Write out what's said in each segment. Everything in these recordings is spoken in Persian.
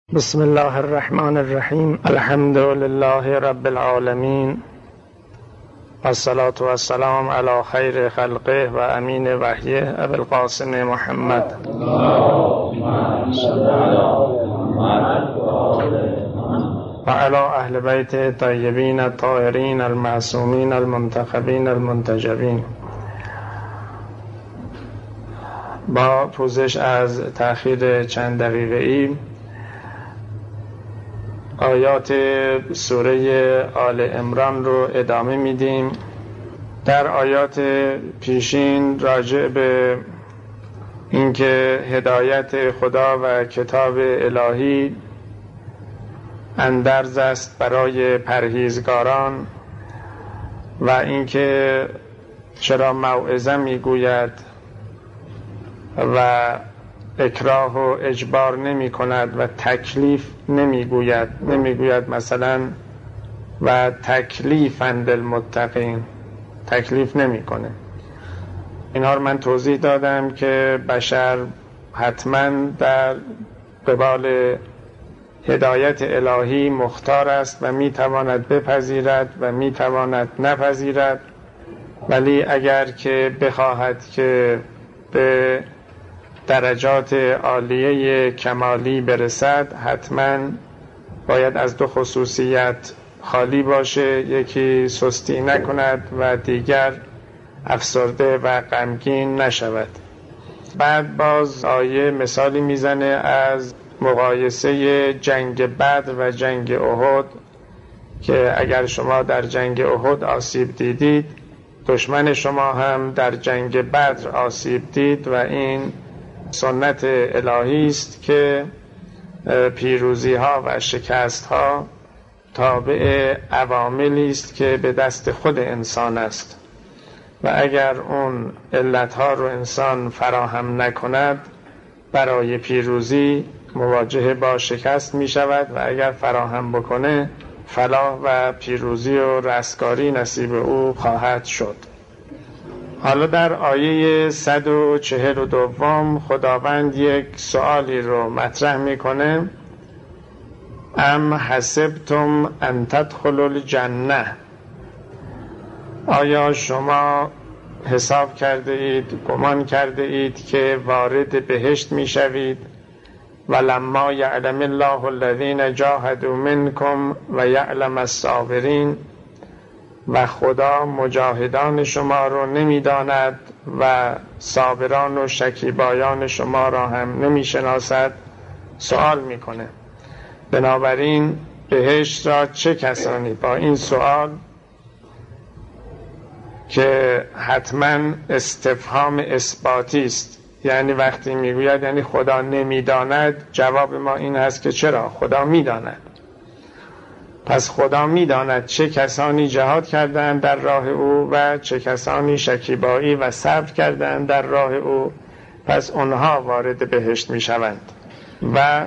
بسم الله الرحمن الرحیم. الحمد لله رب العالمین، والصلاة والسلام علی خیر خلقه و امین وحیه ابی القاسم محمد و علی اهل بیت طیبین الطاهرین المعصومین المنتخبین المنتجبین. با پوزش از تأخیر چند دقیقه‌ای آیات سوره آل عمران رو ادامه میدیم. در آیات پیشین راجع به اینکه هدایت خدا و کتاب الهی اندرز است برای پرهیزگاران و اینکه چرا موعظه میگوید و اکراه و اجبار نمی کند و تکلیف نمیگوید مثلا و تکلیفند المتقین، تکلیف نمی کنه. اینها رو من توضیح دادم که بشر حتما در قبال هدایت الهی مختار است و می تواند بپذیرد و می تواند نپذیرد، ولی اگر که بخواهد که به درجات عالیه کمالی برسد حتما باید از دو خصوصیت خالی باشه: یکی سستی نکند و دیگر افسرده و غمگین نشود. بعد باز آیه مثالی میزنه از مقایسه جنگ بدر و جنگ احد که اگر شما در جنگ احد آسیب دیدید، دشمن شما هم در جنگ بدر آسیب دید و این سنت الهی است که پیروزی ها و شکست ها تابع عواملی است که به دست خود انسان است و اگر اون علت ها رو انسان فراهم نکند برای پیروزی مواجه با شکست می شود و اگر فراهم بکنه فلاح و پیروزی و رستگاری نصیب او خواهد شد. حالا در آیه 142 خداوند یک سوالی رو مطرح میکنه: ام حسبتم ان تدخلوا الجنه، آیا شما حساب کرده اید، گمان کرده اید که وارد بهشت میشوید؟ ولما یعلم الله الذین جاهدوا منکم و یعلم الصابرین، و خدا مجاهدان شما رو نمیداند و صابران و شکیبایان شما را هم نمیشناسد. سوال میکنه. بنابراین بهشت را چه کسانی؟ با این سوال که حتما استفهام اثباتی است، یعنی وقتی میگوید یعنی خدا نمیداند، جواب ما این هست که چرا؟ خدا میداند. پس خدا میداند چه کسانی جهاد کردند در راه او و چه کسانی شکیبایی و صبر کردند در راه او، پس اونها وارد بهشت میشوند. و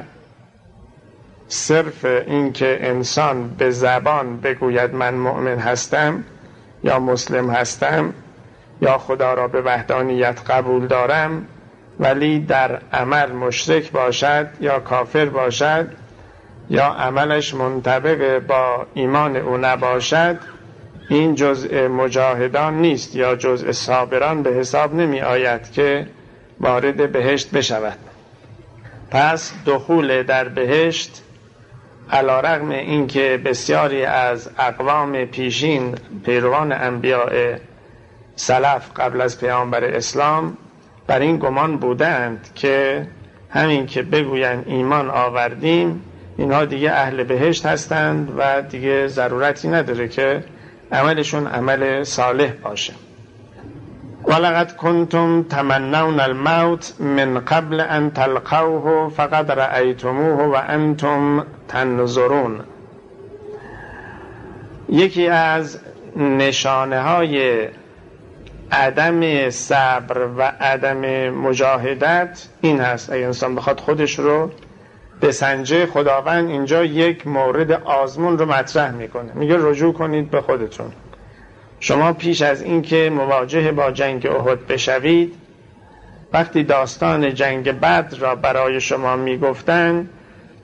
صرف این که انسان به زبان بگوید من مؤمن هستم یا مسلم هستم یا خدا را به وحدانیت قبول دارم، ولی در عمل مشرک باشد یا کافر باشد یا عملش منطبق با ایمان او نباشد، این جزء مجاهدان نیست یا جزء صابران به حساب نمی آید که وارد بهشت بشود. پس دخول در بهشت علی رغم اینکه بسیاری از اقوام پیشین پیروان انبیاء سلف قبل از پیامبر اسلام بر این گمان بودند که همین که بگوین ایمان آوردیم اینها دیگه اهل بهشت هستند و دیگه ضرورتی نداره که عملشون عمل صالح باشه. ولقد کنتم تمنون الموت من قبل ان تلقوه فقد رأیتموه و انتم تنظرون. یکی از نشانه های عدم صبر و عدم مجاهدت این هست. اگه انسان بخواد خودش رو بسنجه، خداوند اینجا یک مورد آزمون رو مطرح میکنه، میگه رجوع کنید به خودتون. شما پیش از این که مواجه با جنگ احد بشوید وقتی داستان جنگ بدر را برای شما میگفتن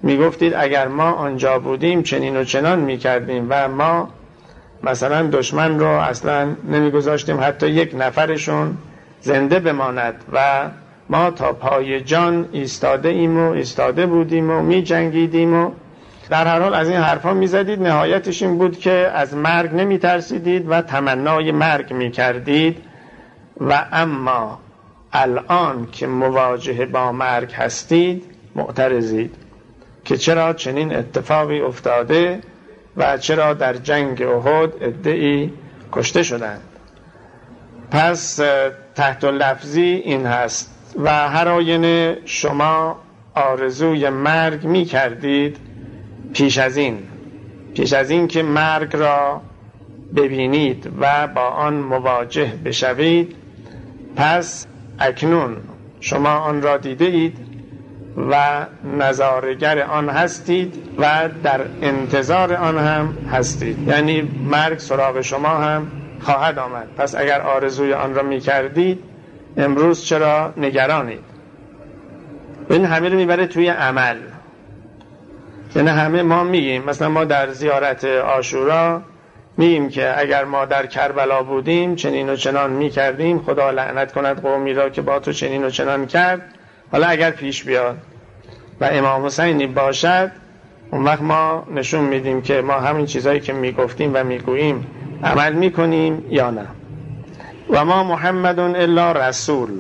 میگفتید اگر ما آنجا بودیم چنین و چنان میکردیم و ما مثلا دشمن رو اصلا نمیگذاشتیم حتی یک نفرشون زنده بماند و ما تا پای جان ایستاده بودیم و می جنگیدیم و در هر حال از این حرفا می زدید. نهایتش این بود که از مرگ نمی ترسیدید و تمنای مرگ می کردید و اما الان که مواجه با مرگ هستید معترضید که چرا چنین اتفاقی افتاده و چرا در جنگ احد عده‌ای کشته شدند. پس تحت لفظی این هست و هر آینه شما آرزوی مرگ می کردید پیش از این که مرگ را ببینید و با آن مواجه بشوید. پس اکنون شما آن را دیده اید و نظارگر آن هستید و در انتظار آن هم هستید، یعنی مرگ سراغ شما هم خواهد آمد. پس اگر آرزوی آن را می کردید امروز چرا نگرانید؟ این همه رو میبره توی عمل. یعنی همه ما میگیم، مثلا ما در زیارت عاشورا میگیم که اگر ما در کربلا بودیم چنین و چنان میکردیم، خدا لعنت کند قومی را که با تو چنین و چنان کرد. حالا اگر پیش بیاد و امام حسینی باشد، اون وقت ما نشون میدیم که ما همین چیزایی که میگفتیم و میگوییم عمل میکنیم یا نه. و ما محمد الا رسول.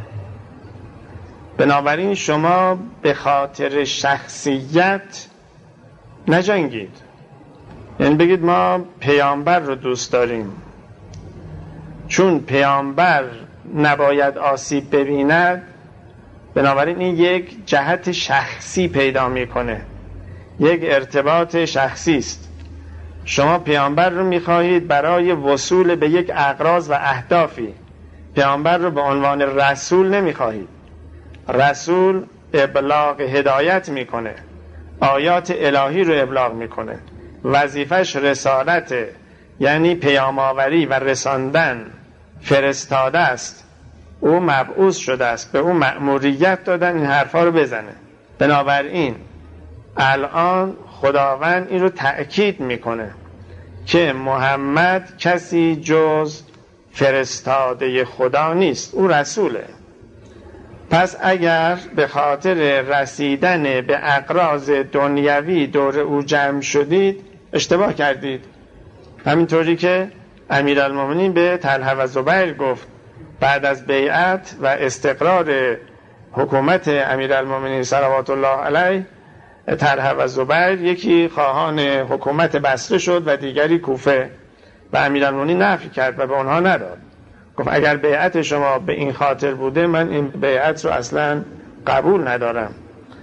بنابراین شما به خاطر شخصیت نجنگید، یعنی بگید ما پیامبر رو دوست داریم، چون پیامبر نباید آسیب ببیند، بنابراین این یک جهت شخصی پیدا میکنه، یک ارتباط شخصی است. شما پیامبر رو میخواهید برای وصول به یک اغراض و اهدافی، پیامبر رو به عنوان رسول نمیخواهید. رسول ابلاغ هدایت میکنه، آیات الهی رو ابلاغ میکنه، وظیفش رسالته، یعنی پیام آوری و رساندن، فرستاده است، او مبعوث شده است، به او مأموریت دادن این حرفا رو بزنه. بنابراین الان خداوند این رو تأکید میکنه که محمد کسی جز فرستاده خدا نیست، او رسوله. پس اگر به خاطر رسیدن به اغراض دنیوی دور او جمع شدید اشتباه کردید. همینطوری که امیرالمومنین به طلحه و زبیر گفت بعد از بیعت و استقرار حکومت امیرالمومنین صلوات الله علیه، طلحه و زبیر یکی خواهان حکومت بصره شد و دیگری کوفه و امیرالمومنین نفی کرد و به اونها نداد. گفت اگر بیعت شما به این خاطر بوده من این بیعت رو اصلا قبول ندارم.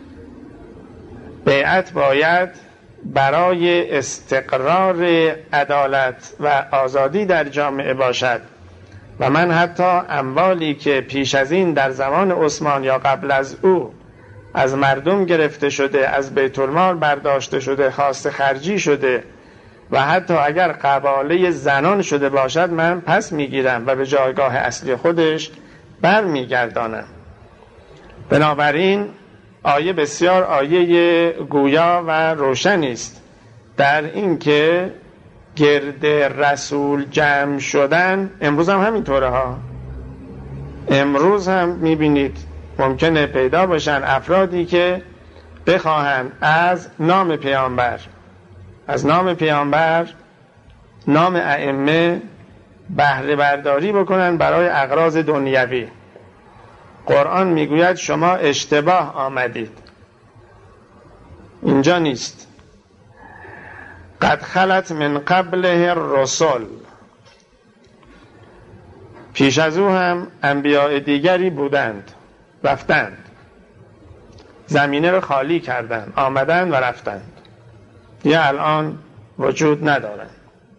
بیعت باید برای استقرار عدالت و آزادی در جامعه باشد و من حتی اموالی که پیش از این در زمان عثمان یا قبل از او از مردم گرفته شده، از بیت المال برداشته شده، خواست خرجی شده و حتی اگر قباله زنان شده باشد من پس میگیرم و به جایگاه اصلی خودش بر میگردانم. بنابراین آیه بسیار آیه گویا و روشنی است در این که گرد رسول جمع شدن. امروز هم همینطوره ها. امروز هم میبینید ممکنه پیدا باشن افرادی که بخواهند از نام پیامبر، از نام پیامبر، نام ائمه بهره برداری بکنن برای اغراض دنیوی. قرآن میگوید شما اشتباه آمدید، اینجا نیست. قد خلت من قبله الرسل. پیش از او هم انبیاء دیگری بودند، رفتند، زمینه رو خالی کردند، آمدند و رفتند، یا الان وجود ندارند.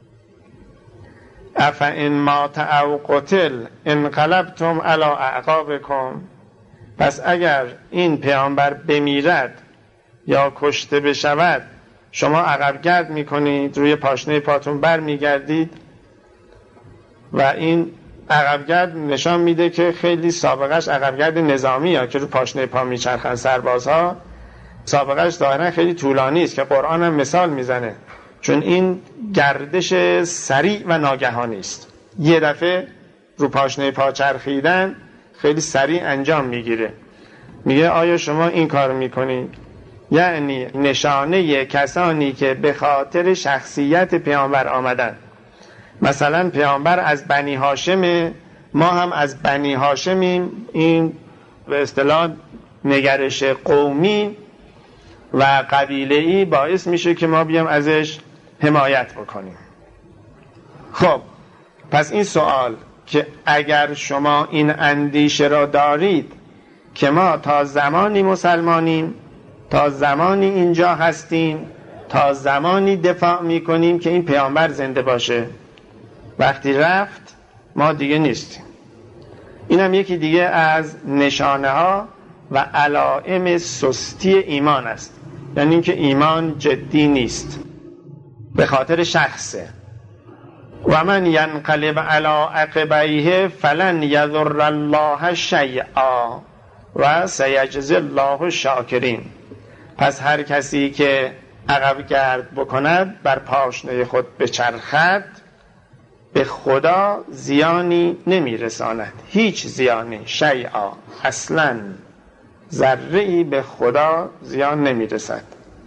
افئن مات او قتل انقلبتم علی اعقابکم. پس اگر این پیامبر بمیرد یا کشته بشود شما عقبگرد میکنید، روی پاشنه پاتون بر میگردید و این عقبگرد نشان میده که خیلی سابقش عقبگرد نظامی ها که رو پاشنه پا میچرخن سربازها. سابقهش ظاهرا خیلی طولانی است که قرآن هم مثال میزنه، چون این گردش سریع و ناگهانی است. یه دفعه رو پاشنه پا چرخیدن خیلی سریع انجام میگیره. میگه آیا شما این کار میکنید؟ یعنی نشانه کسانی که به خاطر شخصیت پیامبر آمدن. مثلا پیامبر از بنی هاشم، ما هم از بنی هاشمیم. این به اصطلاح نگرش قومی و قبیله‌ای باعث میشه که ما بیام ازش حمایت بکنیم. خب پس این سوال که اگر شما این اندیشه را دارید که ما تا زمانی مسلمانیم، تا زمانی اینجا هستیم، تا زمانی دفاع میکنیم که این پیامبر زنده باشه، وقتی رفت ما دیگه نیستیم. این هم یکی دیگه از نشانه ها و علائم سستی ایمان است، یعنی اینکه ایمان جدی نیست به خاطر شخصه. و من ینقلب علی عقبیه فلن یضر الله شیئا و سیجزی الله الشاکرین. پس هر کسی که عقب گرد بکند، بر پاشنه خود بچرخد، به خدا زیانی نمیرساند. هیچ زیانی، شیئا، اصلا ذره‌ای به خدا زیان نمیرسد.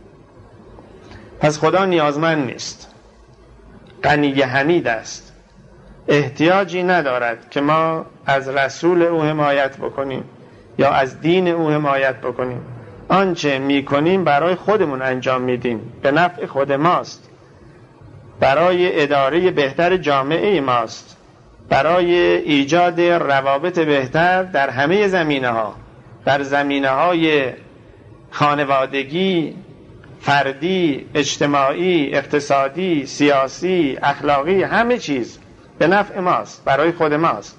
پس خدا نیازمند نیست، غنی حمید است، احتیاجی ندارد که ما از رسول او حمایت بکنیم یا از دین او حمایت بکنیم. آنچه میکنیم برای خودمون انجام میدیم، به نفع خود ماست، برای اداره بهتر جامعه ماست، برای ایجاد روابط بهتر در همه زمینه‌ها، در زمینه‌های خانوادگی، فردی، اجتماعی، اقتصادی، سیاسی، اخلاقی، همه چیز به نفع ماست، برای خود ماست.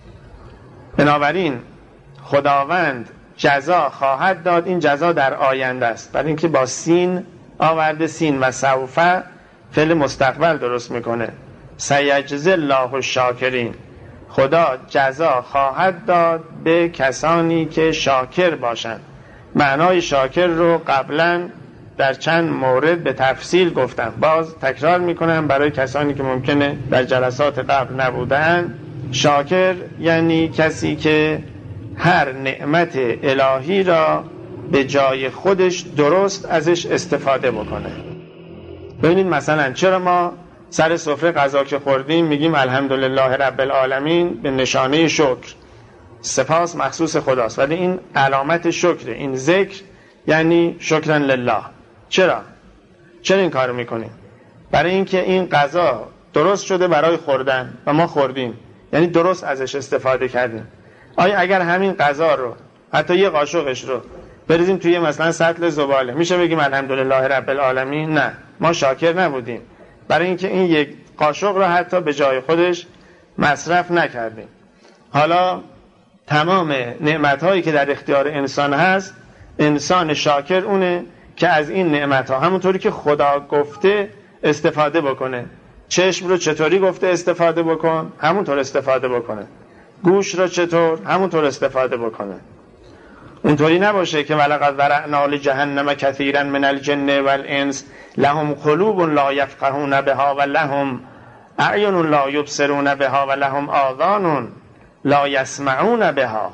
بنابراین خداوند جزا خواهد داد. این جزا در آینده است، برای اینکه با سین آورده، سین و سوف فعل مستقبل درست میکنه. سیجزی الله الشاکرین، خدا جزا خواهد داد به کسانی که شاکر باشند. معنای شاکر رو قبلا در چند مورد به تفصیل گفتم، باز تکرار میکنم برای کسانی که ممکنه در جلسات قبل نبودن. شاکر یعنی کسی که هر نعمت الهی را به جای خودش درست ازش استفاده بکنه. ببینید مثلا چرا ما سر سفره غذا که خوردیم میگیم الحمدلله رب العالمین، به نشانه شکر، سپاس مخصوص خداست، ولی این علامت شکره، این ذکر یعنی شکرن لله. چرا این کارو میکنیم؟ برای اینکه این غذا درست شده برای خوردن و ما خوردیم، یعنی درست ازش استفاده کردیم. آیا اگر همین غذا رو، حتی یه قاشقش رو بریزیم توی مثلا سطل زباله، میشه بگیم الحمدلله رب العالمین؟ نه، ما شاکر نبودیم، برای اینکه این یک قاشق رو حتی به جای خودش مصرف نکردیم. حالا تمام نعمت‌هایی که در اختیار انسان هست، انسان شاکر اونه که از این نعمت‌ها همونطوری که خدا گفته استفاده بکنه. چشم رو چطوری گفته استفاده بکن، همونطور استفاده بکنه. گوش رو چطور، همونطور استفاده بکنه. اونطوری نباشه که ولقد ذرأنا لجهنم کثیرا من الجن والانس لهم قلوب لا یفقهون بها و لهم اعین لا یبصرون بها و لهم آذان لا یسمعون بها.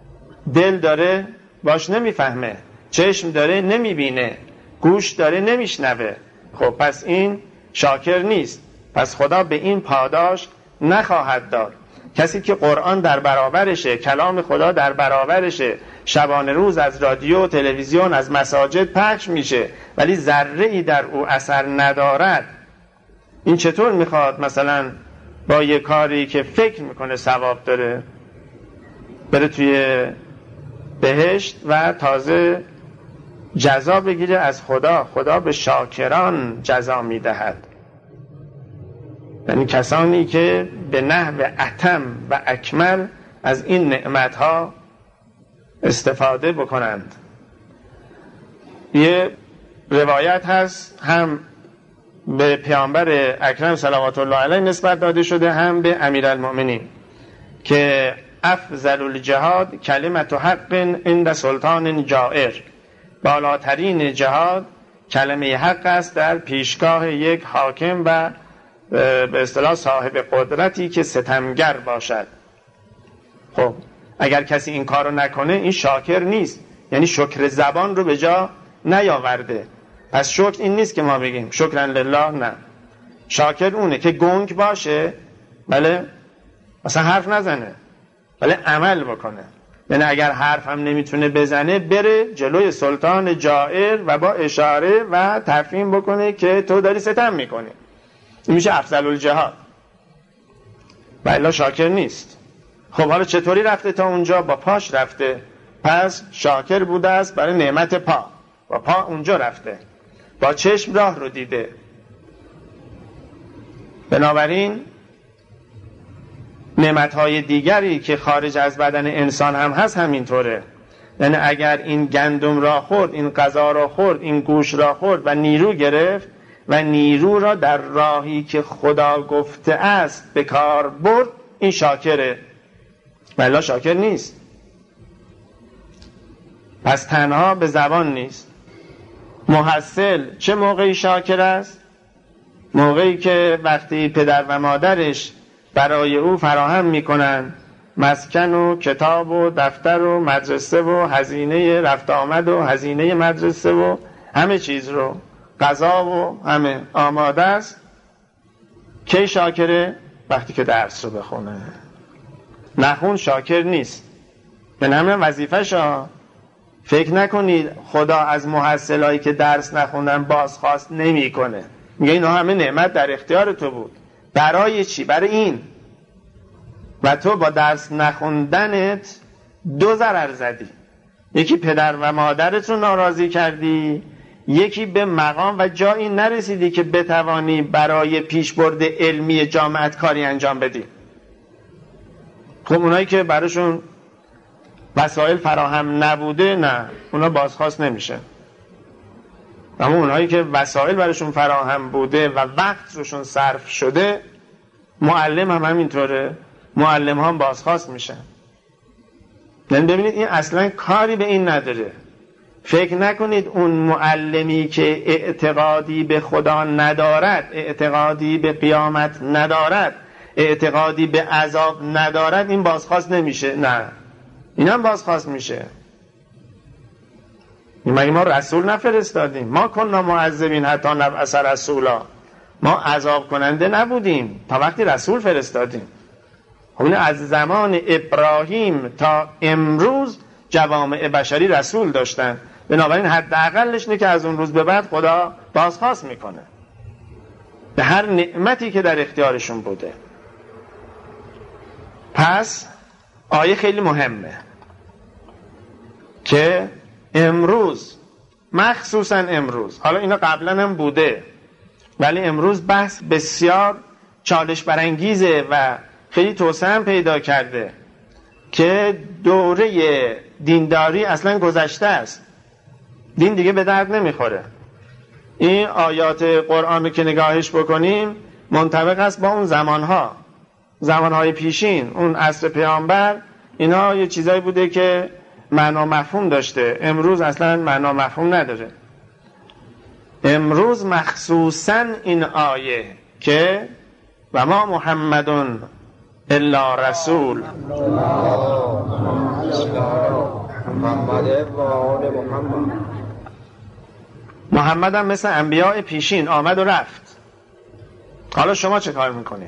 دل داره باش نمیفهمه، چشم داره نمیبینه، گوش داره نمیشنوه. خب پس این شاکر نیست، پس خدا به این پاداش نخواهد داد. کسی که قرآن در برابرشه، کلام خدا در برابرشه، شبانه روز از رادیو و تلویزیون، از مساجد پخش میشه، ولی ذره‌ای در او اثر ندارد، این چطور میخواد مثلا با یه کاری که فکر میکنه ثواب داره بره توی بهشت و تازه جزا بگیره از خدا؟ خدا به شاکران جزا میدهد، یعنی کسانی که به نحو اتم و اکمل از این نعمتها استفاده بکنند. یه روایت هست، هم به پیامبر اکرم صلوات الله علیه نسبت داده شده، هم به امیرالمؤمنین، که افضل الجهاد کلمت حق عند سلطان جائر. بالاترین جهاد کلمه حق است در پیشگاه یک حاکم و به اصطلاح صاحب قدرتی که ستمگر باشد. خب اگر کسی این کارو نکنه این شاکر نیست، یعنی شکر زبان رو به جا نیاورده. پس شکر این نیست که ما بگیم شکرن لله، نه، شاکر اونه که گنگ باشه، بله، مثلا حرف نزنه بله عمل بکنه. یعنی اگر حرف هم نمیتونه بزنه بره جلوی سلطان جائر و با اشاره و تفهیم بکنه که تو داری ستم میکنی. این میشه افضل الجهاد. بله شاکر نیست. خب حالا چطوری رفته تا اونجا؟ با پاش رفته، پس شاکر بوده است برای نعمت پا. با پا اونجا رفته، با چشم راه رو دیده. بنابراین نعمتهای دیگری که خارج از بدن انسان هم هست همینطوره. یعنی اگر این گندم را خورد، این غذا را خورد، این گوش را خورد و نیرو گرفت و نیرو را در راهی که خدا گفته است به کار برد، این شاکره. ولی شاکر نیست. پس تنها به زبان نیست. محصل چه موقعی شاکر است؟ موقعی که وقتی پدر و مادرش برای او فراهم میکنن مسکن و کتاب و دفتر و مدرسه و هزینه رفت آمد و هزینه مدرسه و همه چیز رو، غذا و همه آماده است. کی شاکره؟ وقتی که درس رو بخونه. نخون شاکر نیست. به همین وظیفه‌شا. فکر نکنید خدا از محصلایی که درس نخوندن بازخواست نمیکنه. میگه اینا همه نعمت در اختیار تو بود. برای چی؟ برای این. و تو با درس نخوندنت دو ضرر زدی. یکی پدر و مادرت رو ناراضی کردی، یکی به مقام و جایی نرسیدی که بتوانی برای پیشبرد علمی جامعت کاری انجام بدی. خب اونایی که براشون وسایل فراهم نبوده، نه، اونا بازخواست نمیشه. اما اونایی که وسایل براشون فراهم بوده و وقت روشون صرف شده، معلم هم همینطوره، معلم هم بازخواست میشن. یعنی ببینید این اصلا کاری به این نداره. فکر نکنید اون معلمی که اعتقادی به خدا ندارد، اعتقادی به قیامت ندارد، اعتقادی به عذاب ندارد، این بازخواست نمیشه. نه، این هم بازخواست میشه. مگه ما رسول نفرستادیم؟ ما کنا معذبین حتی نبعث رسولا. ما عذاب کننده نبودیم تا وقتی رسول فرستادیم. خب از زمان ابراهیم تا امروز جوامع بشری رسول داشتن. بنابراین حداقلش اینه که از اون روز به بعد خدا بازخواست میکنه به هر نعمتی که در اختیارشون بوده. پس آیه خیلی مهمه که امروز، مخصوصا امروز، حالا اینا قبلا هم بوده ولی امروز بحث بسیار چالش برانگیزه و خیلی توسعه هم پیدا کرده که دوره دینداری اصلا گذشته است. دین دیگه به درد نمیخوره. این آیات قرآن که نگاهش بکنیم منطبق است با اون زمانهای پیشین، اون عصر پیامبر. اینا یه چیزایی بوده که معنا مفهوم داشته. امروز اصلا معنا مفهوم نداره. امروز مخصوصا این آیه که و ما محمدun الا رسول، محمد هم مثل انبیاء پیشین آمد و رفت. حالا شما چه کار میکنید؟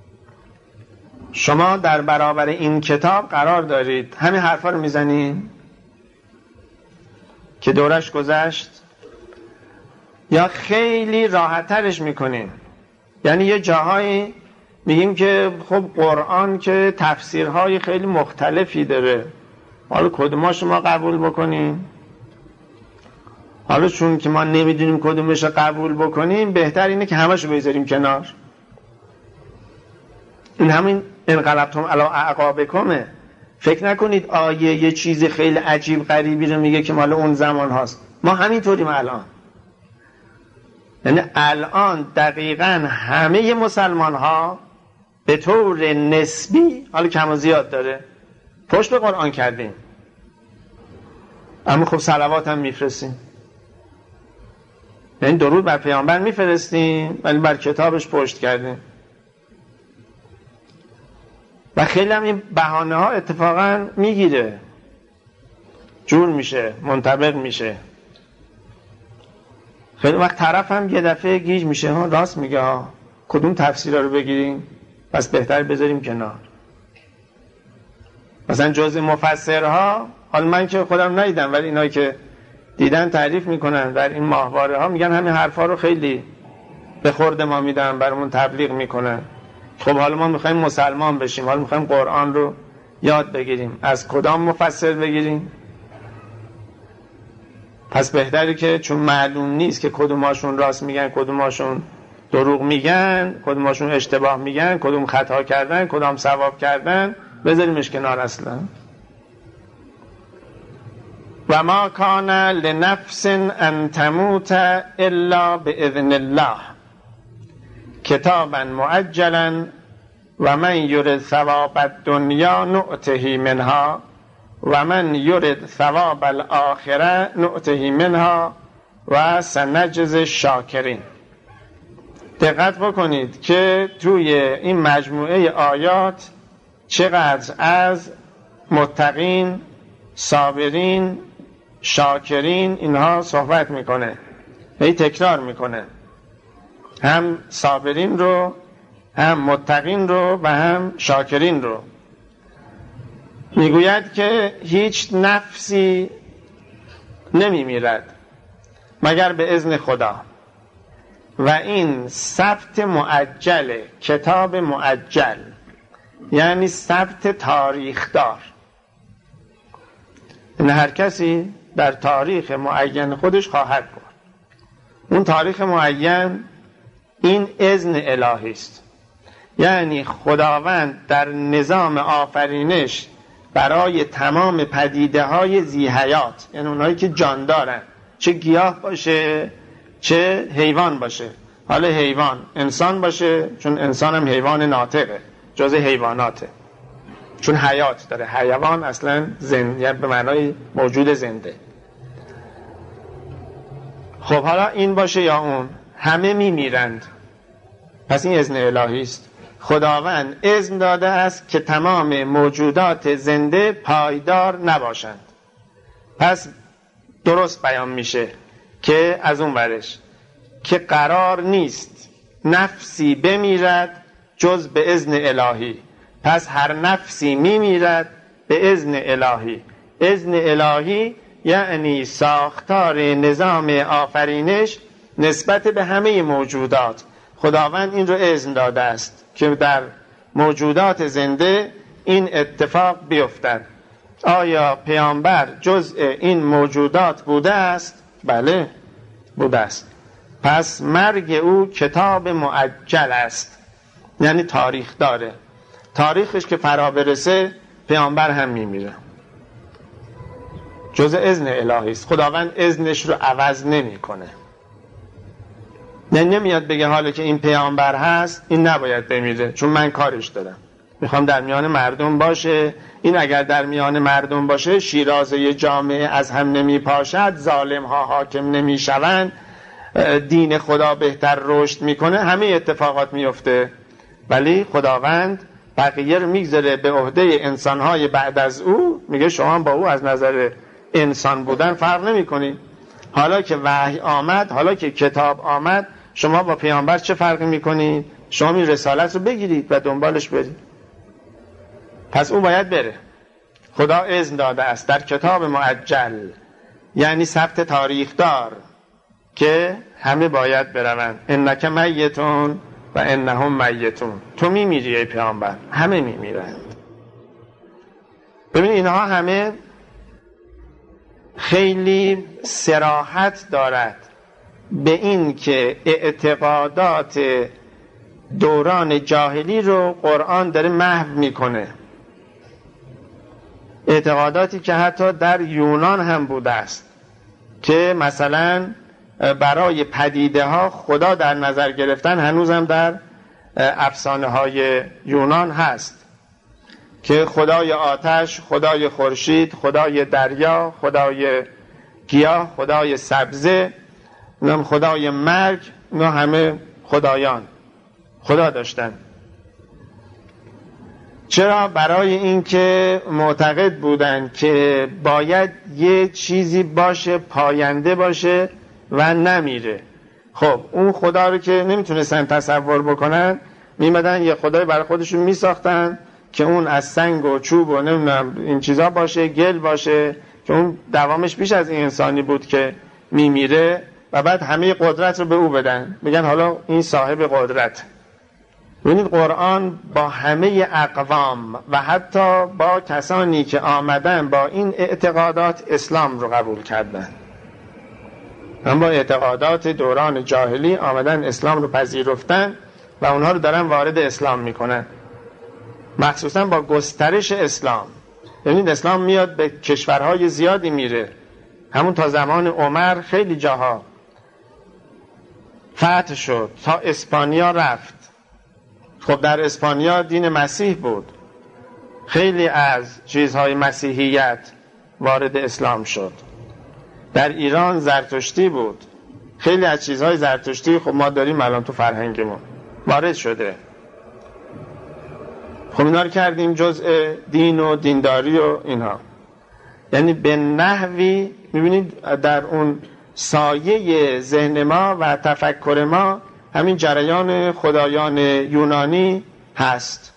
شما در برابر این کتاب قرار دارید همین حرفا رو میزنید که دورش گذشت، یا خیلی راحت‌ترش میکنید؟ یعنی یه جاهایی میگیم که خب قرآن که تفسیرهای خیلی مختلفی داره، حالا کدوماشو ما قبول بکنیم؟ حالا چون که ما نمیدونیم کدومش قبول بکنیم، بهتر اینه که همشو بذاریم کنار. این همین انقلبتم علی اعقابکمه. فکر نکنید آیه یه چیز خیلی عجیب غریبی رو میگه که مال اون زمان هاست. ما همینطوریم الان. یعنی الان دقیقاً همه مسلمان ها به طور نسبی، حالا کم و زیاد داره، پشت به قرآن کردیم. اما خب صلوات هم میفرستیم، یعنی درود بر پیامبر میفرستیم ولی بر کتابش پشت کردیم. و خیلی هم این بهانه ها اتفاقا میگیره، جور میشه، منطبق میشه. خیلی وقت طرف هم یه دفعه گیج میشه، ها راست میگه، ها کدوم تفسیر رو بگیریم، پس بهتر بذاریم کنار. مثلا جزء مفسرها، حالا من که خودم ندیدم ولی اینایی که دیدن تعریف میکنن در این ماهواره ها، میگن همین حرفا رو خیلی به خورد ما میدن، برامون تبلیغ میکنن. خب حالا ما میخوایم مسلمان بشیم، حالا میخوایم قرآن رو یاد بگیریم، از کدام مفسر بگیریم؟ پس بهتره که چون معلوم نیست که کدوماشون راست میگن، کدوماشون دروغ میگن، کدوماشون اشتباه میگن، کدوم خطا کردن، کدام ثواب کردن، بذاریمش کنار اصلا. و ما کان لنفس ان تموت الا باذن الله کتابا معجلا و من یرد ثواب الدنیا نؤته منها و من یرد ثواب الاخره نؤته منها و سنجز الشاکرین. دقت بکنید که توی این مجموعه آیات چقدر از متقین، صابرین، شاکرین اینها صحبت میکنه، هی تکرار میکنه، هم صابرین رو، هم متقین رو و هم شاکرین رو. میگوید که هیچ نفسی نمیمیرد مگر به اذن خدا و این ثبت معجل، کتاب معجل یعنی ثبت تاریخ دار. این هر کسی در تاریخ معین خودش خواهد بود. اون تاریخ معین این اذن الهی است، یعنی خداوند در نظام آفرینش برای تمام پدیده های ذی حیات، یعنی اونهایی که جان دارن، چه گیاه باشه چه حیوان باشه، حالا حیوان انسان باشه چون انسان هم حیوان ناطقه، جز حیواناته چون حیات داره، حیوان اصلا زنده، یعنی به معنای موجود زنده. خب حالا این باشه یا اون، همه میمیرند. پس این اذن الهی است. خداوند اذن داده است که تمام موجودات زنده پایدار نباشند. پس درست بیان میشه که از اون ورش که قرار نیست نفسی بمیرد جز به اذن الهی. پس هر نفسی میمیرد به اذن الهی. اذن الهی یعنی ساختار نظام آفرینش نسبت به همه موجودات. خداوند این رو اذن داده است که در موجودات زنده این اتفاق بیفتد. آیا پیامبر جزء این موجودات بوده است؟ بله بوده است. پس مرگ او کتاب معجل است، یعنی تاریخ داره. تاریخش که فرا برسه پیامبر هم میمیره. جزء اذن الهی است. خداوند اذنش رو عوض نمیکنه. نمیاد بگه حالا که این پیامبر هست این نباید بمیره چون من کارش دارم، میخوام در میان مردم باشه. این اگر در میان مردم باشه شیرازه جامعه از هم نمی پاشد، ظالم ها حاکم نمی شوند، دین خدا بهتر رشد میکنه، همه اتفاقات میفته. ولی خداوند بقیه رو میگذاره به عهده انسانهای بعد از او، میگه شما با او از نظر انسان بودن فرق نمی کنید. حالا که وحی آمد، حالا که کتاب آمد، شما با پیامبر چه فرقی میکنید؟ شما این رسالت رو بگیرید و دنبالش برید. پس او باید بره. خدا اذن داده است در کتاب معجل، یعنی ثبت تاریخ دار، که همه باید بروند. انک میتون و انهم میتون. تو میمیری ای پیامبر، همه میمیرند. ببین اینها همه خیلی صراحت دارد به این که اعتقادات دوران جاهلی رو قرآن داره محو میکنه. اعتقاداتی که حتی در یونان هم بوده است که مثلا برای پدیده ها خدا در نظر گرفتن هنوز هم در افسانه های یونان هست. که خدای آتش، خدای خورشید، خدای دریا، خدای گیاه، خدای سبزه، خدای مرگ، اینا همه خدایان خدا داشتن. چرا؟ برای اینکه معتقد بودن که باید یه چیزی باشه پاینده باشه و نمیره. خب اون خدا رو که نمیتونستن تصور بکنن، میمدن یه خدای برای خودشون میساختن که اون از سنگ و چوب و نمیدونم این چیزا باشه، گل باشه، که اون دوامش بیش از این انسانی بود که میمیره، و بعد همه قدرت رو به او بدن، میگن حالا این صاحب قدرت. ببینید قرآن با همه اقوام و حتی با کسانی که آمدن با این اعتقادات اسلام رو قبول کردن، هم با اعتقادات دوران جاهلی آمدن اسلام رو پذیرفتن و اونها رو دارن وارد اسلام میکنن، مخصوصا با گسترش اسلام. یعنی اسلام میاد به کشورهای زیادی میره، همون تا زمان عمر خیلی جاها فتح شد، تا اسپانیا رفت. خب در اسپانیا دین مسیح بود، خیلی از چیزهای مسیحیت وارد اسلام شد. در ایران زرتشتی بود، خیلی از چیزهای زرتشتی خب ما داریم الان تو فرهنگمون وارد شده. خب اینا رو کردیم جزء دین و دینداری و اینها. یعنی به نحوی میبینید در اون سایه ذهن ما و تفکر ما همین جریان خدایان یونانی هست.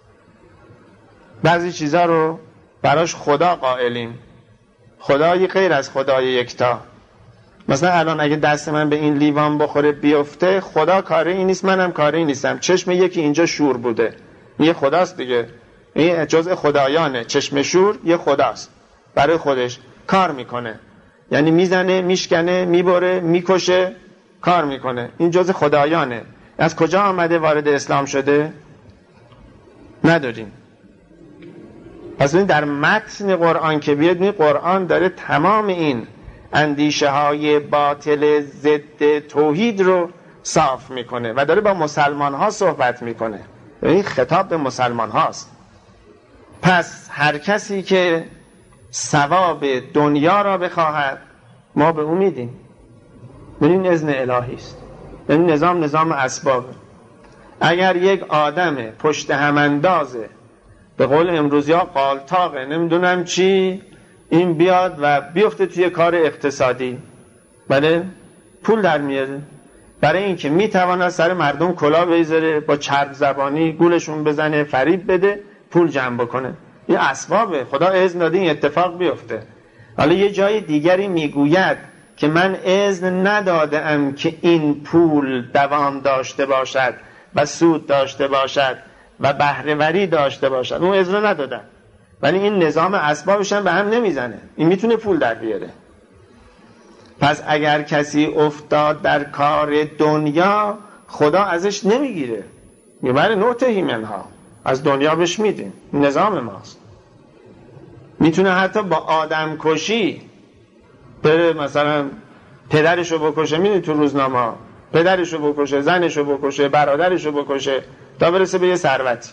بعضی چیزا رو براش خدا قائلیم، خدایی غیر از خدای یکتا. مثلا الان اگه دست من به این لیوان بخوره بیفته، خدا کاره این نیست، منم کاره این نیستم. چشم یکی اینجا شور بوده، یه خداست دیگه، این جزء خدایانه. چشم شور یه خداست، برای خودش کار میکنه، یعنی میزنه، میشکنه، میبره، میکشه، کار میکنه. این جزء خدایانه. از کجا آمده وارد اسلام شده؟ نداریم. پس این در متن قرآن که بیاد، این قرآن داره تمام این اندیشه های باطل ضد توحید رو صاف میکنه و داره با مسلمان ها صحبت میکنه. این خطاب به مسلمان هاست. پس هر کسی که ثواب دنیا را بخواهد، ما به او میدیم. این اذن الهی است. این نظام اسباب. اگر یک آدم پشت هم اندازه، به قول امروزی ها قالتاقه، نمیدونم چی، این بیاد و بیفته توی کار اقتصادی، بله پول در میاره، برای اینکه میتواند سر مردم کلاه بذاره، با چرب زبانی گولشون بزنه، فریب بده، پول جمع بکنه. این اسبابه. خدا اذن داده این اتفاق بیفته. حالا یه جای دیگری میگوید که من اذن ندادم که این پول دوام داشته باشد و سود داشته باشد و بهره‌وری داشته باشد. اون اذن ندادم، ولی این نظام اسبابش هم به هم نمیزنه. این میتونه پول در بیاره. پس اگر کسی افتاد در کار دنیا، خدا ازش نمیگیره، میبره نوتهی منها، از دنیا بهش میدیم. نظام ماست. میتونه حتی با آدم کشی بره، مثلا پدرشو بکشه، میدونی تو روزنامه پدرشو بکشه، زنشو بکشه، برادرشو بکشه، تا برسه به یه ثروت.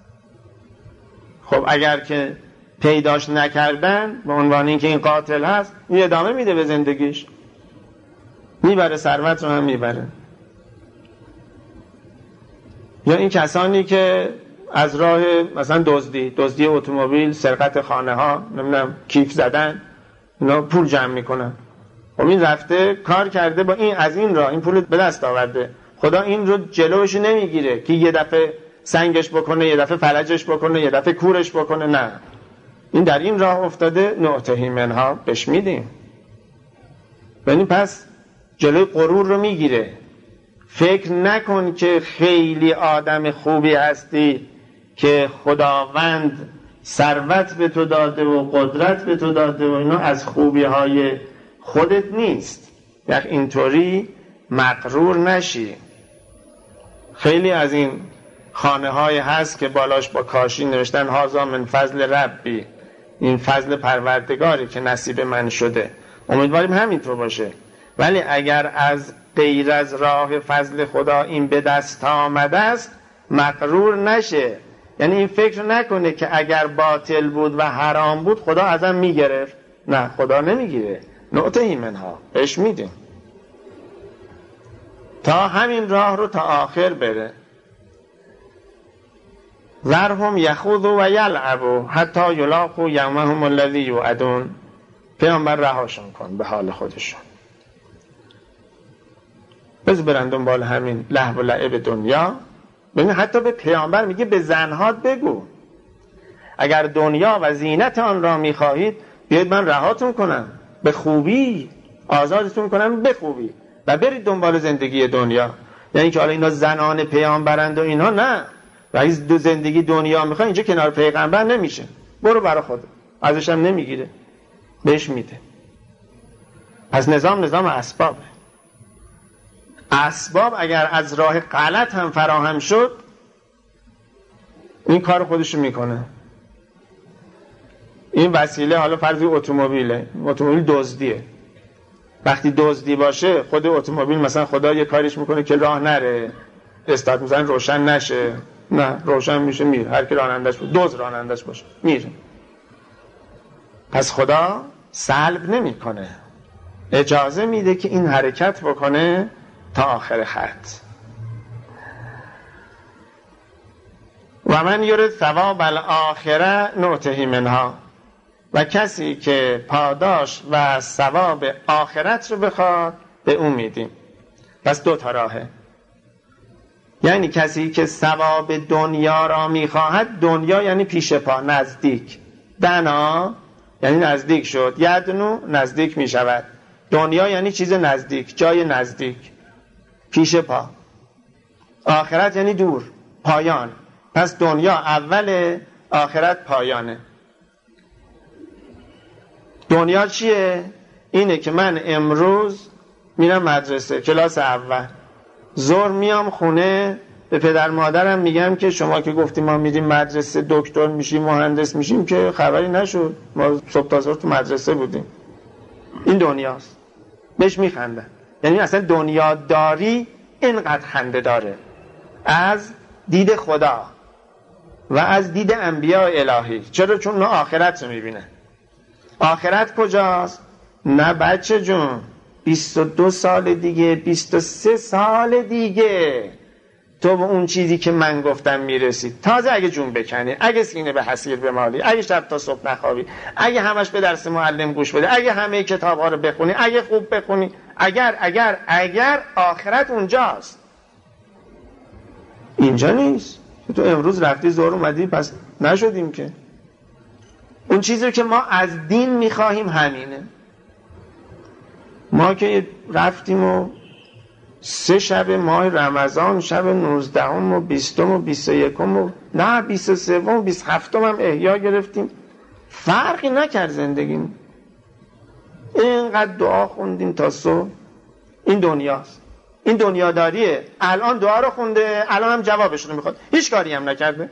خب اگر که پیداش نکردن به عنوان اینکه این قاتل هست، این ادامه میده به زندگیش، میبره ثروت رو هم میبره. یا این کسانی که از راه مثلا دزدی اتومبیل، سرقت خانه ها، نمیدونم کیف زدن، اینا پول جمع میکنن. خب این رفته کار کرده، با این از این راه این پول به دست آورده. خدا این رو جلوش نمیگیره که یه دفعه سنگش بکنه، یه دفعه فلجش بکنه، یه دفعه کورش بکنه. نه، این در این راه افتاده، نعطیه منها بهش میدیم. یعنی پس جلوی غرور رو میگیره. فکر نکن که خیلی آدم خوبی هستی که خداوند ثروت به تو داده و قدرت به تو داده و اینا از خوبی های خودت نیست. یک اینطوری مغرور نشی. خیلی از این خانه های هست که بالاش با کاشی نوشتن هذا من فضل ربی، این فضل پروردگاری که نصیب من شده. امیدواریم همینطور باشه. ولی اگر از غیر از راه فضل خدا این به دست آمده است، مغرور نشه یعنی این فکر نکنه که اگر باطل بود و حرام بود خدا ازم میگرفت. نه، خدا نمیگیره، نعطی منها، بهش میدیم تا همین راه رو تا آخر بره. ذرهم یخوضوا و یلعبوا حتی یلاقوا یومهم الذی یوعدون. پیامبر رهاشون کن به حال خودشون، بذار برن دنبال همین لهو و لعب دنیا. ببین حتی به پیامبر میگه به زنهات بگو اگر دنیا و زینت آن را میخواهید بیاید من رهاتون کنم، به خوبی آزادتون کنم به خوبی و برید دنبال زندگی دنیا. یعنی که حالا اینا زنان پیامبرند و اینا نه، و اگه دو زندگی دنیا میخوای اینجا کنار پیغمبر نمیشه، برو برا خود، ازش هم نمیگیره، بهش میده. پس نظام اسبابه. اسباب اگر از راه غلط هم فراهم شد این کار خودشو میکنه. این وسیله حالا فرض اتومبیله، اتومبیل دزدیه، وقتی دزدی باشه خود اتومبیل مثلا خدا یه کاریش میکنه که راه نره، استارت میزنه روشن نشه، نه روشن میشه میره، هر کی رانندش بود دزد رانندش باشه میره. پس خدا سلب نمیکنه، اجازه میده که این حرکت بکنه تا آخر خط. و من یرید ثواب الاخره نعطه منها. و کسی که پاداش و ثواب آخرت رو بخواد به اون میدیم. پس دو تا راهه. یعنی کسی که ثواب دنیا را میخواهد، دنیا یعنی پیش پا، نزدیک، دنا یعنی نزدیک شد، یدنو نزدیک میشود، دنیا یعنی چیز نزدیک، جای نزدیک، پیش پا. آخرت یعنی دور، پایان. پس دنیا اول، آخرت پایانه. دنیا چیه؟ اینه که من امروز میرم مدرسه کلاس اول، ظهر میام خونه به پدر مادرم میگم که شما که گفتیم ما میریم مدرسه دکتر میشیم مهندس میشیم که خبری نشد، ما صبح تا ظهر تو مدرسه بودیم. این دنیاست، بهش میخندن. یعنی اصلا دنیا داری اینقدر خنده داره از دید خدا و از دید انبیاء الهی. چرا؟ چون نه آخرت رو میبینه. آخرت کجاست؟ نه بچه جون، 22 سال دیگه، 23 سال دیگه تو به اون چیزی که من گفتم میرسی. تازه اگه جون بکنی، اگه سینه به حسیر بمالی، اگه شب تا صبح نخوابی، اگه همش به درس معلم گوش بدی، اگه همه کتاب ها رو بخونی، اگه خوب بخونی، اگر آخرت اونجاست. اینجا نیست. تو امروز رفتی ظهر اومدی پس نشدیم که. اون چیزی که ما از دین میخواهیم همینه. ما که رفتیم و 3 شب ماه رمضان، شب 19 و 20 و 21 و نه 23 و 27 هم احیا گرفتیم، فرقی نکرد زندگیم. اینقدر دعا خوندیم تا صبح. این دنیاست، این دنیاداریه. الان دعا رو خونده، الان هم جوابش رو میخواد، هیچ کاری هم نکرده.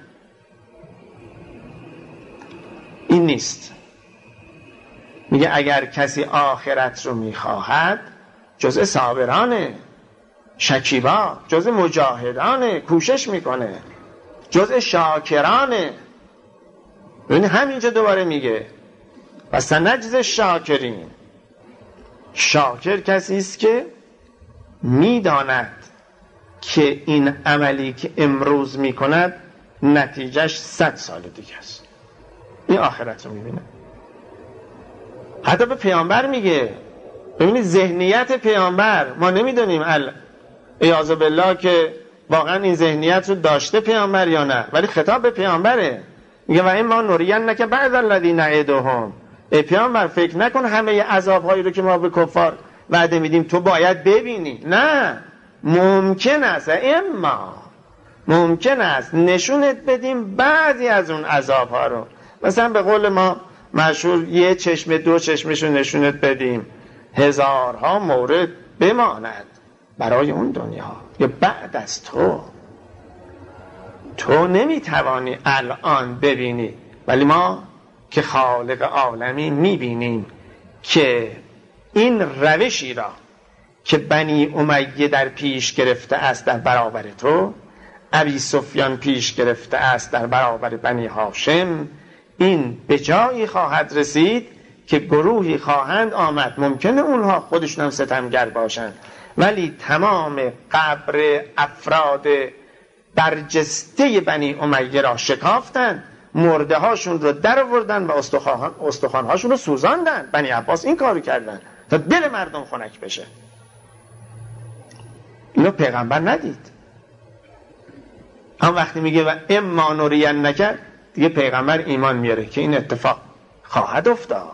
این نیست. میگه اگر کسی آخرت رو میخواهد جزء صابرانه، شکیبا، جزء مجاهدانه، کوشش میکنه، جزء شاکرانه. ببین همینجا دوباره میگه و سنجزی الشاکرین. شاکر کسی است که میداند که این عملی که امروز میکند نتیجهش 100 سال دیگه است. این آخرت رو میبینه. حتی به پیامبر میگه. ببینید ذهنیت پیامبر، ما نمیدونیم اعاذ بالله که واقعا این ذهنیت رو داشته پیامبر یا نه، ولی خطاب به پیامبره. میگه و این ما نورینک بعض الذین نعدهم. ای پیامبر فکر نکن همه عذاب‌هایی رو که ما به کفار وعده میدیم تو باید ببینی. نه، ممکن است، ممکن است نشونت بدیم بعضی از اون عذاب‌ها رو. مثلا به قول ما مشهور یه چشم 2 چشمشو نشونت بدیم، هزارها مورد بماند برای اون دنیا یا بعد از تو نمیتوانی الان ببینی، ولی ما که خالق عالمین میبینیم که این روشی را که بنی امیه در پیش گرفته است در برابر تو، ابی سفیان پیش گرفته است در برابر بنی هاشم، این به جایی خواهد رسید که گروهی خواهند آمد، ممکنه اونها خودشون هم ستمگر باشند، ولی تمام قبر افراد برجسته بنی امیه را شکافتند، مرده هاشون رو در آوردن و استخوان هاشون رو سوزاندن. بنی عباس این کارو کردن تا دل مردم خنک بشه. اینو پیغمبر ندید. هم وقتی میگه و اما نورین نکرد، دیگه پیغمبر ایمان میاره که این اتفاق خواهد افتاد،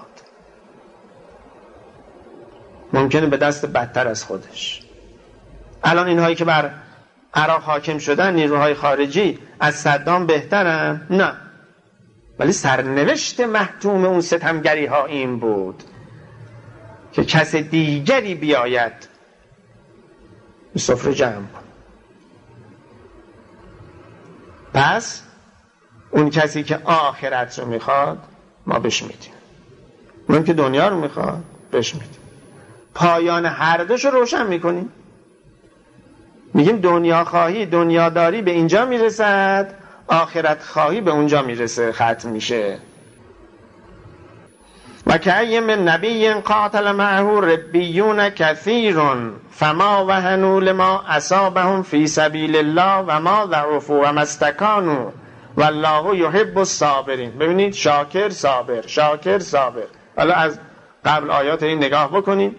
ممکنه به دست بدتر از خودش. الان اینهایی که بر عراق حاکم شدن، نیروهای خارجی، از صدام بهترن؟ نه، ولی سرنوشت محتوم اون ستمگری ها این بود که کس دیگری بیاید به سفره جمع کن. پس اون کسی که آخرت رو میخواد ما بهش میدیم، اون که دنیا رو میخواد بهش میدیم. پایان هر دوش رو روشن میکنیم، میگیم دنیا خواهی، دنیاداری به اینجا میرسد، آخرت خواهی به اونجا میرسه، ختم میشه. و کأی من نبی قاتل معه ربیون کثیر فما وهنوا لما اصابهم فی سبیل الله و ما ضعفوا و ما استکانوا والله یحب الصابرین. ببینید، شاکر صابر، شاکر صابر. حالا از قبل آیات این نگاه بکنید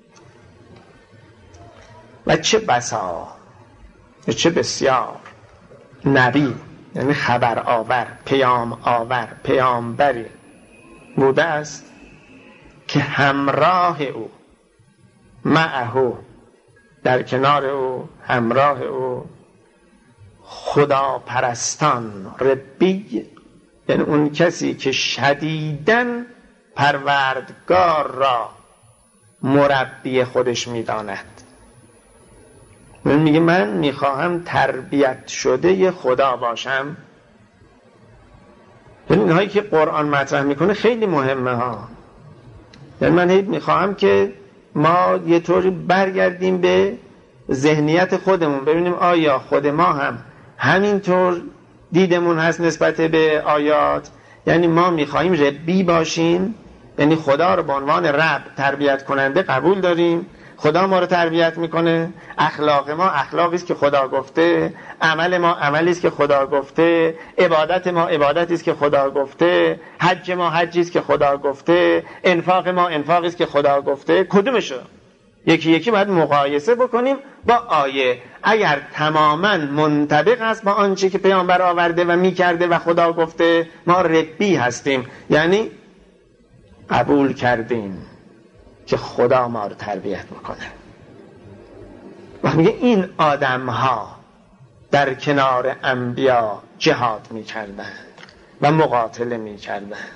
و چه بسا، چه بسیار نبی، یعنی خبر آور، پیام آور، پیامبری بوده است که همراه او، معه، در کنار او، همراه او، خدا پرستان، ربی، یعنی اون کسی که شدیداً پروردگار را مربی خودش میداند. من میگه من میخواهم تربیت شده خدا باشم. یعنی اینهایی که قرآن مطرح میکنه خیلی مهمه ها. یعنی من میخواهم که ما یه طوری برگردیم به ذهنیت خودمون، ببینیم آیا خود ما هم همینطور دیدمون هست نسبت به آیات. یعنی ما میخواهیم ربی باشیم، یعنی خدا رو به عنوان رب، تربیت کننده قبول داریم، خدا ما رو تربیت میکنه، اخلاق ما اخلاقی است که خدا گفته، عمل ما عملی است که خدا گفته، عبادت ما عبادتی است که خدا گفته، حج ما حجی است که خدا گفته، انفاق ما انفاقی است که خدا گفته. کدومشو؟ یکی یکی باید مقایسه بکنیم با آیه. اگر تماما منطبق است با آنچه که پیامبر آورده و میکرده و خدا گفته، ما ربی هستیم، یعنی قبول کردیم که خدا ما رو تربیت میکنه. وقتی میگه این آدم ها در کنار انبیا جهاد میکردند و مقاتله میکردند،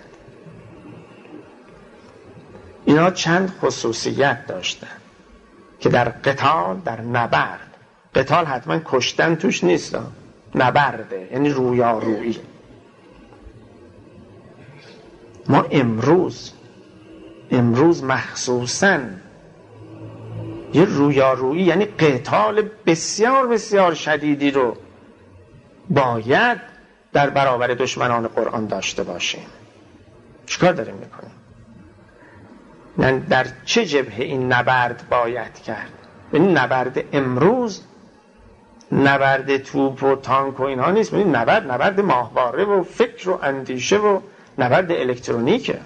اینا چند خصوصیت داشتند که در قتال، در نبرد، قتال حتما کشتن توش نیست، نبرده، یعنی رویارویی. ما امروز مخصوصاً یه رویارویی، یعنی قتال بسیار بسیار شدیدی رو باید در برابر دشمنان قرآن داشته باشیم. چیکار داریم میکنیم؟ یعنی در چه جبهه این نبرد باید کرد؟ این نبرد امروز نبرد توپ و تانک و اینها نیست، این نبرد ماهواره و فکر و اندیشه و نبرد الکترونیکه.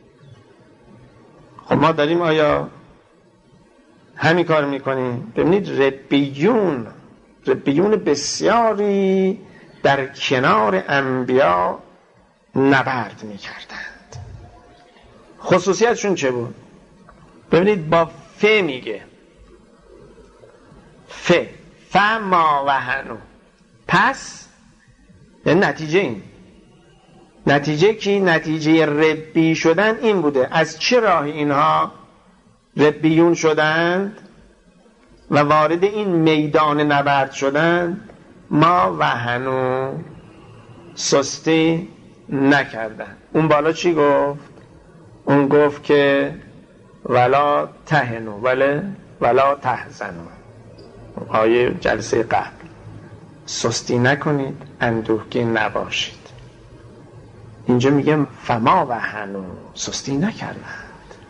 خب ما داریم آیا همین کار میکنیم؟ ببینید، ربیون بسیاری در کنار انبیا نبرد میکردند. خصوصیتشون چه بود؟ ببینید، با ف میگه، فما وهنوا، پس یعنی نتیجه این، نتیجه کی؟ نتیجه ربی شدن این بوده. از چه راهی اینها ربیون شدند و وارد این میدان نبرد شدند؟ ما وهنوا، سستی نکردند. اون بالا چی گفت؟ اون گفت که ولا تهنوا ولا تحزنوا، آیه جلسه قبل. سستی نکنید، اندوهگین نباشید. اینجا میگم فما و هنو، سستی نکردند.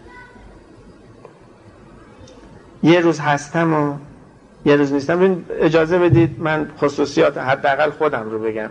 یه روز هستم و یه روز نیستم. اجازه بدید من خصوصیات حداقل خودم رو بگم.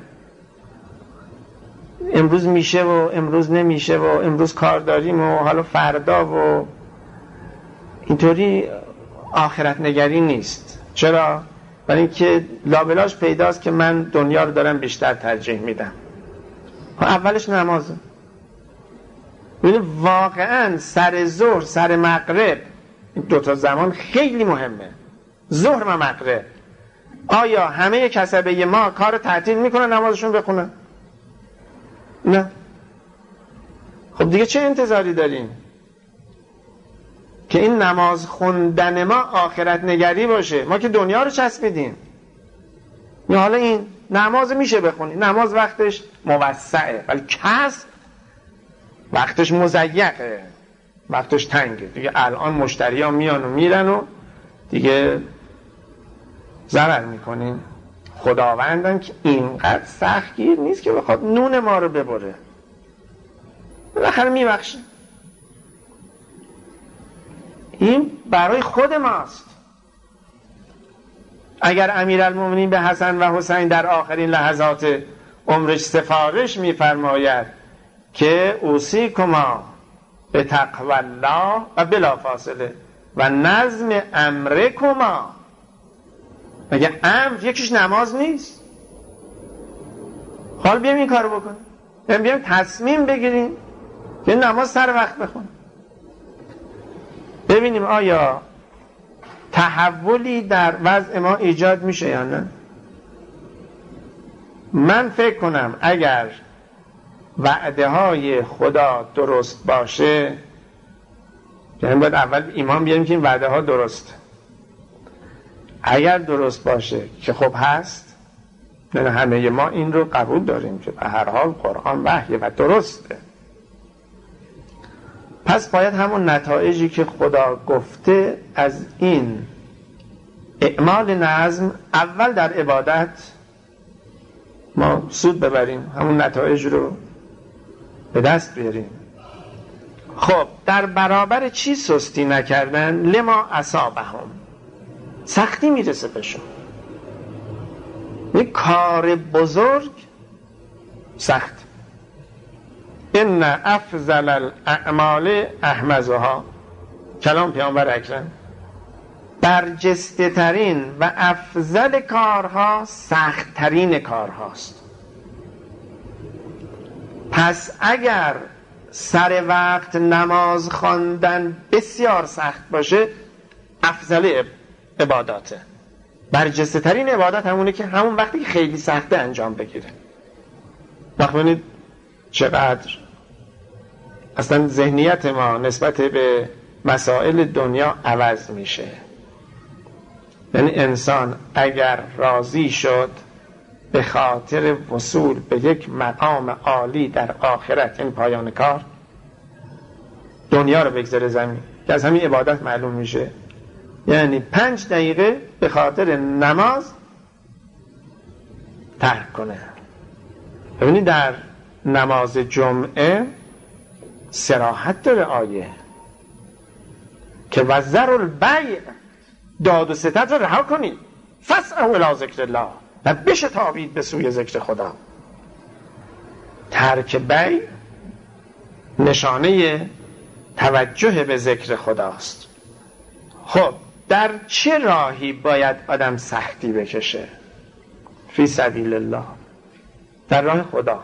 امروز میشه و امروز نمیشه و امروز کار داریم و حالا فردا و اینطوری آخرت نگری نیست. چرا؟ برای اینکه لابلاش پیداست که من دنیا رو دارم بیشتر ترجیح میدم. اولش نمازه. ببینید واقعا سر ظهر سر مغرب این دوتا زمان خیلی مهمه، ظهر و مغرب. آیا همه کسبه ما کار تعطیل میکنن نمازشون بخونن؟ نه. خب دیگه چه انتظاری داریم که این نماز خوندن ما آخرت نگری باشه؟ ما که دنیا رو چسبیدیم. یا حالا این نماز میشه بخونی، نماز وقتش موسعه، ولی کسب وقتش مضیقه، وقتش تنگه. دیگه الان مشتری ها میان و میرن و دیگه ضرر میکنین. خداوندم که اینقدر سختگیر نیست که بخواد نون ما رو ببره، بالاخره میبخشه. این برای خود ماست. اگر امیرالمومنین به حسن و حسین در آخرین لحظات عمرش سفارش میفرماید که اوصیکما به تقوی الله و بلا فاصله و نظم امرکما، مگه امر یکیش نماز نیست؟ حال بیایم این کارو بکنیم، بیایم تصمیم بگیریم که نماز سر وقت بخونیم، ببینیم آیا تحولی در وضع ما ایجاد میشه یا نه. من فکر کنم اگر وعده های خدا درست باشه، یعنی باید اول ایمان بیاریم که این وعده ها درست، اگر درست باشه که خب هست، نه همه ما این رو قبول داریم که به هر حال قرآن وحیه و درسته، پس باید همون نتایجی که خدا گفته از این اعمال نظم اول در عبادت ما سود ببریم، همون نتایج رو به دست بیاریم. خب در برابر چی سستی نکردن؟ لما اصابهم، سختی میرسه بهشون، یک کار بزرگ سخت. ان افضل الاعمال احمزها، کلام پیامبر اکرم، برجسته ترین و افضل کارها سخت ترین کارهاست. پس اگر سر وقت نماز خواندن بسیار سخت باشه، افضل عباداته، برجسته ترین عبادت همونه که همون وقتی که خیلی سخته انجام بگیره. وقت ببینید چقدر اصلا ذهنیت ما نسبت به مسائل دنیا عوض میشه. یعنی انسان اگر راضی شد به خاطر وصول به یک مقام عالی در آخرت، این پایان کار، دنیا رو بگذاره زمین، که از همین عبادت معلوم میشه، یعنی 5 دقیقه به خاطر نماز ترک کنه. ببینید در نماز جمعه صراحت داره آیه که وذروا البیع، داد و ستد رو رها کنید، فاسعوا الی ذکر الله، و بشتابید به سوی ذکر خدا. ترک بیع نشانه توجه به ذکر خداست. خب در چه راهی باید آدم سختی بکشه؟ فی سبیل الله، در راه خدا.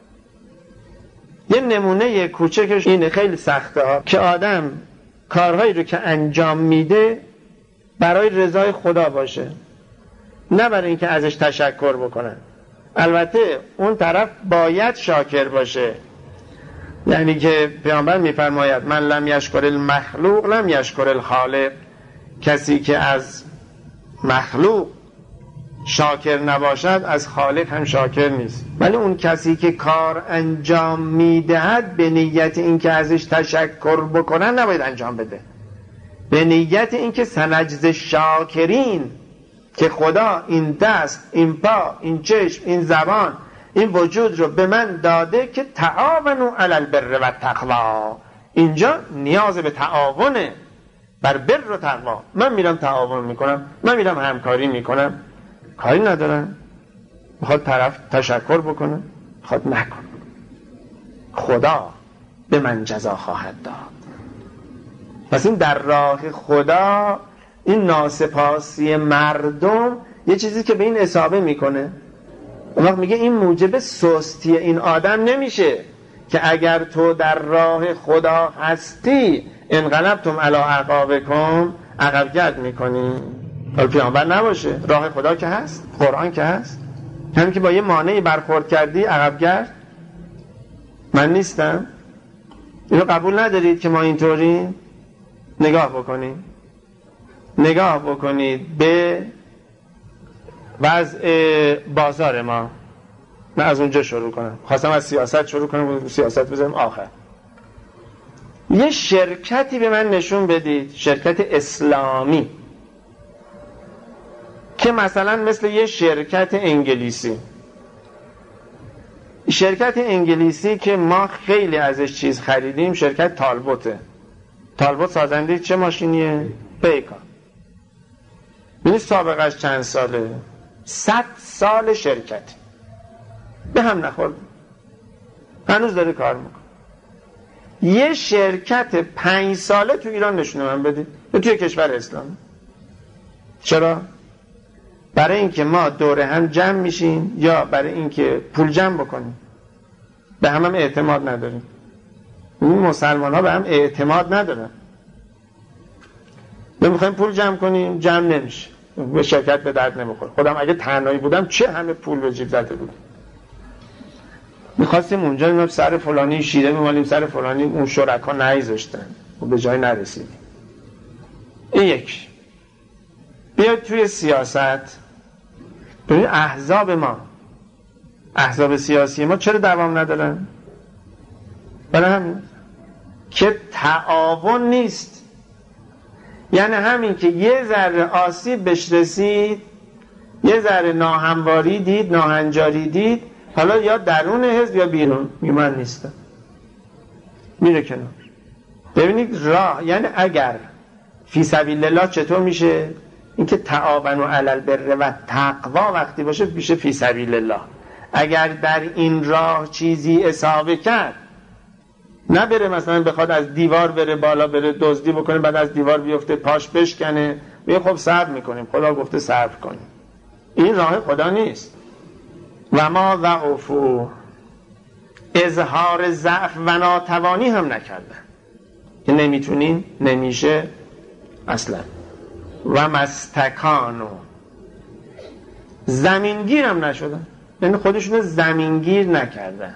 یه نمونه کوچکش اینه، خیلی سخته ها، که آدم کارهایی رو که انجام میده برای رضای خدا باشه، نه برای اینکه ازش تشکر بکنن. البته اون طرف باید شاکر باشه، یعنی که پیامبر میفرماید من لم یشکر المخلوق لم یشکر الخالق، کسی که از مخلوق شاکر نباشد از خالق هم شاکر نیست. ولی اون کسی که کار انجام میدهد به نیت اینکه ازش تشکر بکنن نباید انجام بده، به نیت اینکه سنجز شاکرین، که خدا این دست، این پا، این چشم، این زبان، این وجود رو به من داده که تعاونوا علی البر و التقوی. اینجا نیاز به تعاونه بر بر و تقوا. من میرم تعاون میکنم، من میرم همکاری میکنم، کاری ندارم. میخواد طرف تشکر بکنه، میخواد نکنه، خدا به من جزا خواهد داد. پس این در راه خدا، این ناسپاسی مردم یه چیزی که به این اصابه میکنه. اون وقت میگه این موجب سستی این آدم نمیشه که اگر تو در راه خدا هستی انقلبتم علی اعقابکم، عقب گرد میکنی. حالا پیامبر نباشه، راه خدا که هست، قرآن که هست، همین که با یه مانعی برخورد کردی عقب گرد. من نیستم. اینو قبول ندارید که ما اینطوری نگاه بکنیم. نگاه بکنید به وضع بازار ما. من از اونجا شروع کنم. خواستم از سیاست شروع کنم، سیاست بذارم آخر. یه شرکتی به من نشون بدید، شرکت اسلامی که مثلا مثل یه شرکت انگلیسی. شرکت انگلیسی که ما خیلی ازش چیز خریدیم، شرکت تالبوته. تالبوت سازنده چه ماشینیه؟ بیکا. ببینید سابقش چند ساله؟ 100 سال شرکت به هم نخورد، هنوز داره کار میکنه. یه شرکت 5 ساله تو ایران نشونه من بدید، توی کشور اسلامی. چرا؟ برای اینکه ما دور هم جمع میشیم یا برای اینکه پول جمع بکنیم؟ به هم اعتماد نداریم. این مسلمان ها به هم اعتماد ندارن. میخوایم پول جمع کنیم، جمع نمیشه، به شرکت به درد نمیخوره. خودم اگه تنهایی بودم چه همه پول به جیب زده بود. میخواستیم اونجا میگم سر فلانی شیره میمالیم، سر فلانی، اون شرکا نایذاشتن و به جای نرسیدیم. این یک. بیاید توی سیاست ببینید احزاب ما، احزاب سیاسی ما چرا دوام ندارن؟ برای همین که تعاون نیست. یعنی همین که یه ذره آسیب بهش رسید، یه ذره ناهمواری دید، ناهنجاری دید، حالا یا درون حزب یا بیرون، من نیستم، میره کنار. ببینید راه، یعنی اگر فی سبیل الله چطور میشه؟ اینکه تعاونوا علی البر و تقوا وقتی باشه میشه فی سبیل الله. اگر در این راه چیزی اصابه کرد، نه بره مثلا بخواد از دیوار بره بالا، بره دزدی بکنه، بعد از دیوار بیفته پاش بشکنه، میگه خب صبر میکنیم، خدا گفته صبر کنیم. این راه خدا نیست. و ما ضعفوا، اظهار ضعف و ناتوانی هم نکردن که نمیتونین، نمیشه اصلا. و مستکانو، زمینگیر هم نشدن، یعنی خودشون زمینگیر نکردن.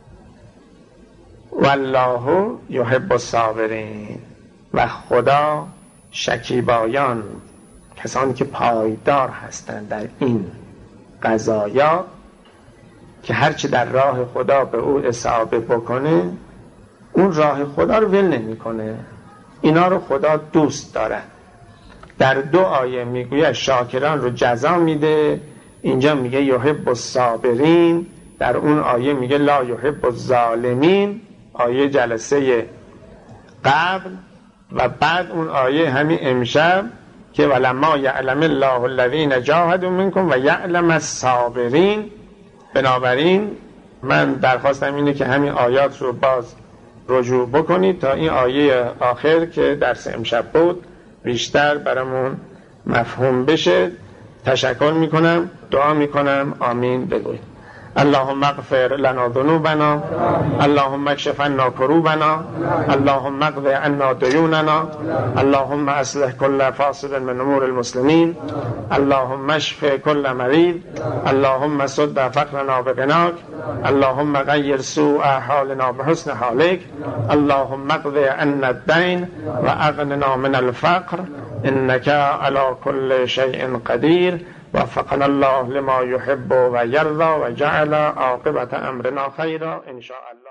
والله یحب الصابرین، و خدا شکیبایان، کسانی که پایدار هستند در این قضایا، که هرچی در راه خدا به او اصابه بکنه، اون راه خدا رو ول نمی کنه. اینا رو خدا دوست داره. در 2 آیه میگوید شاکران رو جزا میده. اینجا میگه یحب الصابرین، در اون آیه میگه لا یحب الظالمین، آیه جلسه قبل. و بعد اون آیه همین امشب که ولما یعلم الله الذین جاهدوا منکم و یعلم الصابرین. بنابراین من درخواستم اینه که همین آیات رو باز رجوع بکنید تا این آیه آخر که درس امشب بود بیشتر برامون مفهوم بشه. تشکر میکنم، دعا میکنم، آمین بگوید. اللهم اغفر لنا ذنوبنا، اللهم اکشف عنا کروبنا، اللهم اقض عنا دیوننا، اللهم اصلح كل فاسد من امور المسلمین، اللهم اشف كل مريض، اللهم سد فقرنا بغناك، اللهم غير سوء حالنا بحسن حالك، اللهم اقض عنا الدين واغننا من الفقر انك على كل شيء قدير. وفقنا الله لما يحب ويرضى وجعل عاقبة أمرنا خيرا إن شاء الله.